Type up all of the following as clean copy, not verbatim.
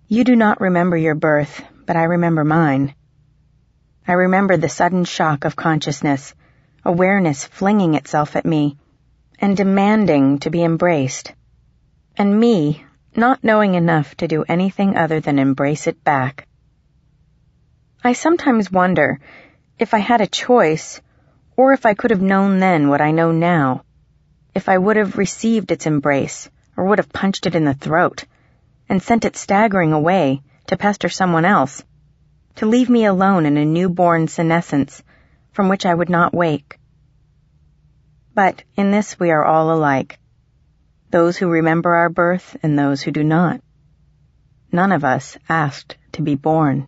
You do not remember your birth, but I remember mine. I remember the sudden shock of consciousness, awareness flinging itself at me, and demanding to be embraced, and me not knowing enough to do anything other than embrace it back. I sometimes wonder if I had a choice, or if I could have known then what I know now, if I would have received its embrace, or would have punched it in the throat, and sent it staggering away to pester someone else, to leave me alone in a newborn senescence from which I would not wake. But in this we are all alike, those who remember our birth and those who do not. None of us asked to be born.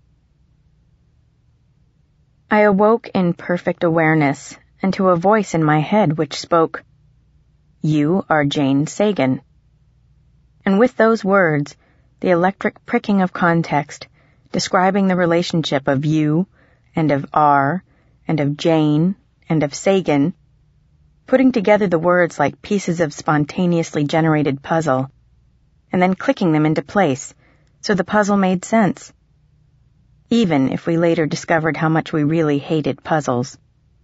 I awoke in perfect awareness and to a voice in my head which spoke, "You are Jane Sagan." And with those words, the electric pricking of context, describing the relationship of you, and of R, and of Jane, and of Sagan, putting together the words like pieces of spontaneously generated puzzle, and then clicking them into place, so the puzzle made sense, even if we later discovered how much we really hated puzzles.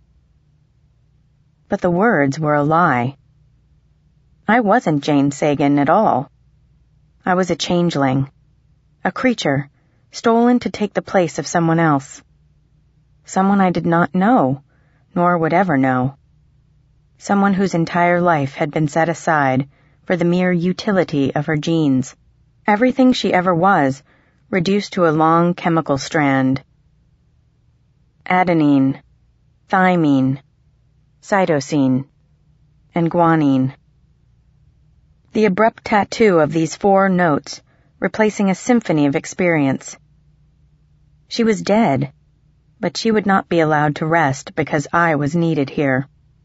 But the words were a lie. I wasn't Jane Sagan at all. I was a changeling, a creature, stolen to take the place of someone else. Someone I did not know, nor would ever know. Someone whose entire life had been set aside for the mere utility of her genes. Everything she ever was, reduced to a long chemical strand. Adenine, thymine, cytosine, and guanine. The abrupt tattoo of these 4 notes, replacing a symphony of experience. She was dead, but she would not be allowed to rest because I was needed here.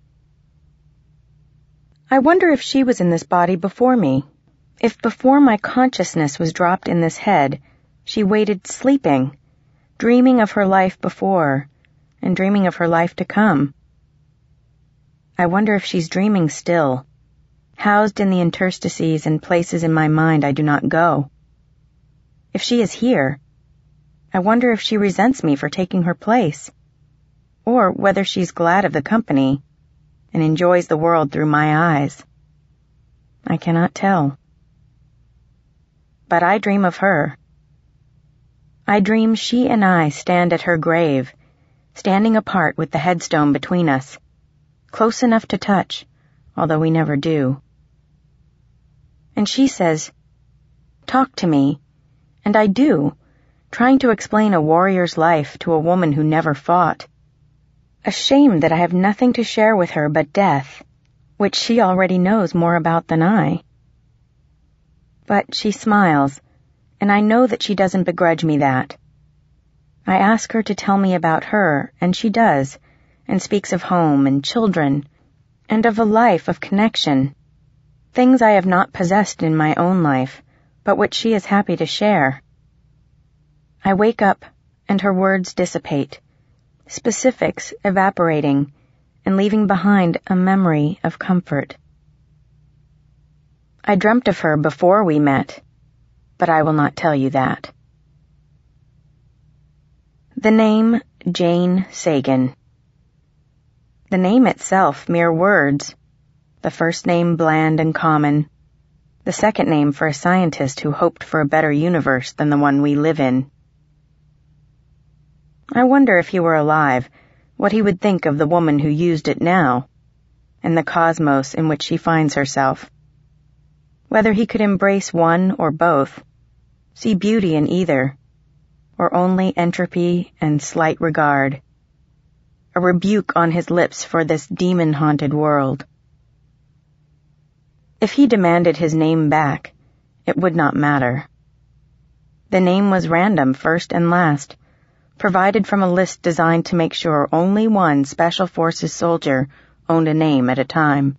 I wonder if she was in this body before me, if before my consciousness was dropped in this head, she waited sleeping, dreaming of her life before, and dreaming of her life to come. I wonder if she's dreaming still, housed in the interstices and places in my mind I do not go. If she is here, I wonder if she resents me for taking her place, or whether she's glad of the company and enjoys the world through my eyes. I cannot tell. But I dream of her. I dream she and I stand at her grave, standing apart with the headstone between us, close enough to touch, although we never do. And she says, "Talk to me," and I do, trying to explain a warrior's life to a woman who never fought. Ashamed that I have nothing to share with her but death, which she already knows more about than I. But she smiles, and I know that she doesn't begrudge me that. I ask her to tell me about her, and she does, and speaks of home and children, and of a life of connection, things I have not possessed in my own life, but which she is happy to share. I wake up, and her words dissipate, specifics evaporating, and leaving behind a memory of comfort. I dreamt of her before we met, but I will not tell you that. The name Jane Sagan. The name itself mere words, the first name bland and common, the second name for a scientist who hoped for a better universe than the one we live in. I wonder if he were alive, what he would think of the woman who used it now, and the cosmos in which she finds herself. Whether he could embrace one or both, see beauty in either, or only entropy and slight regard, a rebuke on his lips for this demon-haunted world. If he demanded his name back, it would not matter. The name was random first and last, provided from a list designed to make sure only one Special Forces soldier owned a name at a time.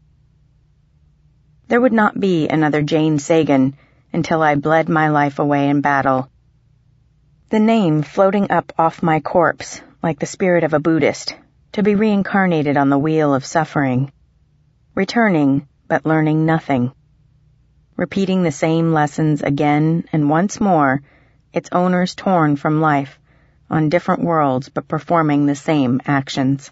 There would not be another Jane Sagan until I bled my life away in battle. The name floating up off my corpse like the spirit of a Buddhist, to be reincarnated on the wheel of suffering, returning but learning nothing, repeating the same lessons again and once more, its owners torn from life, on different worlds but performing the same actions.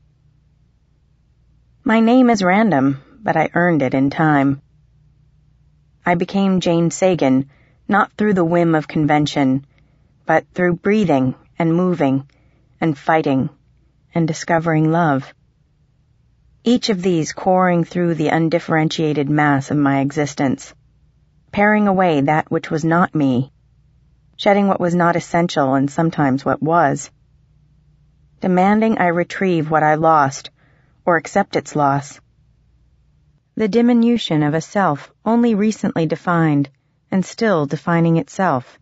My name is random, but I earned it in time. I became Jane Sagan, not through the whim of convention, but through breathing and moving and fighting and discovering love. Each of these coring through the undifferentiated mass of my existence, paring away that which was not me, shedding what was not essential and sometimes what was, demanding I retrieve what I lost or accept its loss. The diminution of a self only recently defined and still defining itself.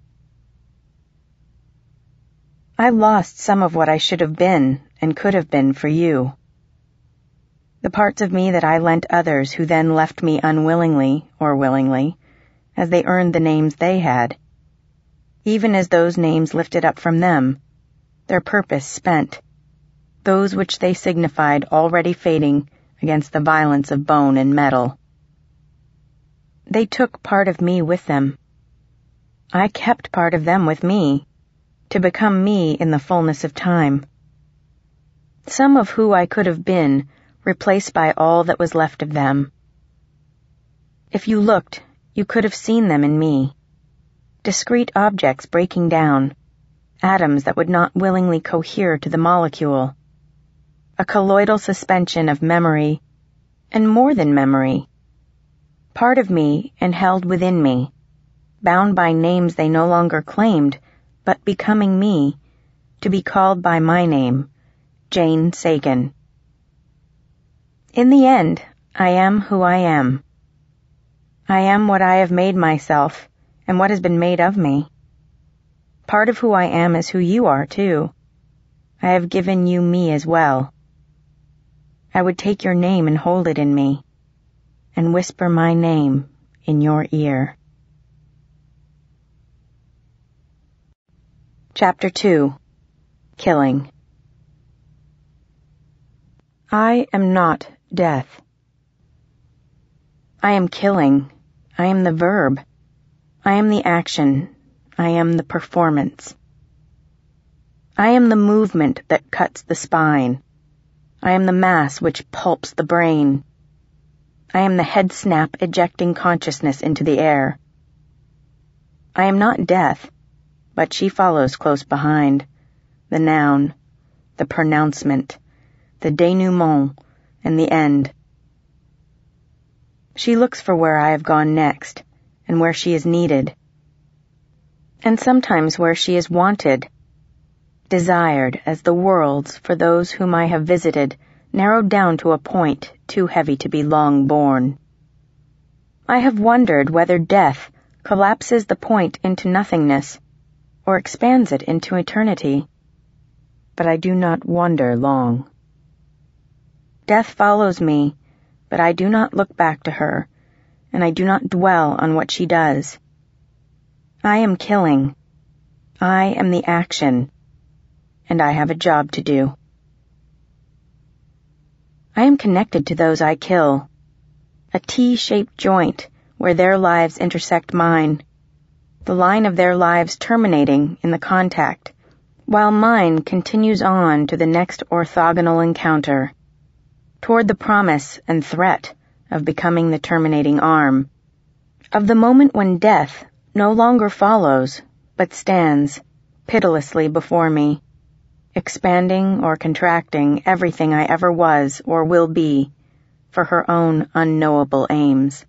I lost some of what I should have been and could have been for you. The parts of me that I lent others who then left me unwillingly or willingly, as they earned the names they had, even as those names lifted up from them, their purpose spent, those which they signified already fading against the violence of bone and metal. They took part of me with them. I kept part of them with me, to become me in the fullness of time. Some of who I could have been replaced by all that was left of them. If you looked, you could have seen them in me. Discrete objects breaking down, atoms that would not willingly cohere to the molecule, a colloidal suspension of memory, and more than memory. Part of me and held within me, bound by names they no longer claimed, but becoming me, to be called by my name, Jane Sagan. In the end, I am who I am. I am what I have made myself, and what has been made of me. Part of who I am is who you are, too. I have given you me as well. I would take your name and hold it in me, and whisper my name in your ear. Chapter 2. Killing. I am not death. I am killing. I am the verb. I am the action. I am the performance. I am the movement that cuts the spine. I am the mass which pulps the brain. I am the head snap ejecting consciousness into the air. I am not death, but she follows close behind, the noun, the pronouncement, the denouement, and the end. She looks for where I have gone next, and where she is needed, and sometimes where she is wanted, desired as the worlds for those whom I have visited narrowed down to a point too heavy to be long borne. I have wondered whether death collapses the point into nothingness, or expands it into eternity, but I do not wonder long. Death follows me, but I do not look back to her, and I do not dwell on what she does. I am killing. I am the action, and I have a job to do. I am connected to those I kill, a T-shaped joint where their lives intersect mine, the line of their lives terminating in the contact, while mine continues on to the next orthogonal encounter, toward the promise and threat of becoming the terminating arm, of the moment when death no longer follows, but stands pitilessly before me, expanding or contracting everything I ever was or will be for her own unknowable aims.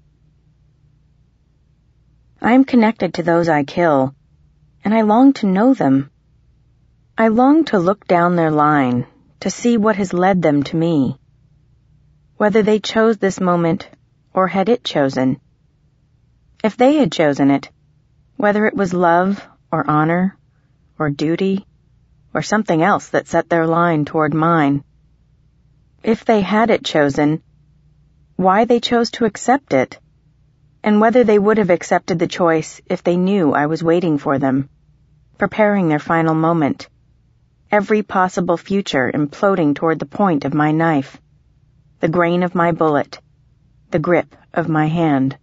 I am connected to those I kill, and I long to know them. I long to look down their line, to see what has led them to me, whether they chose this moment or had it chosen. If they had chosen it, whether it was love or honor or duty or something else that set their line toward mine. If they had it chosen, why they chose to accept it, and whether they would have accepted the choice if they knew I was waiting for them, preparing their final moment, every possible future imploding toward the point of my knife, the grain of my bullet, the grip of my hand.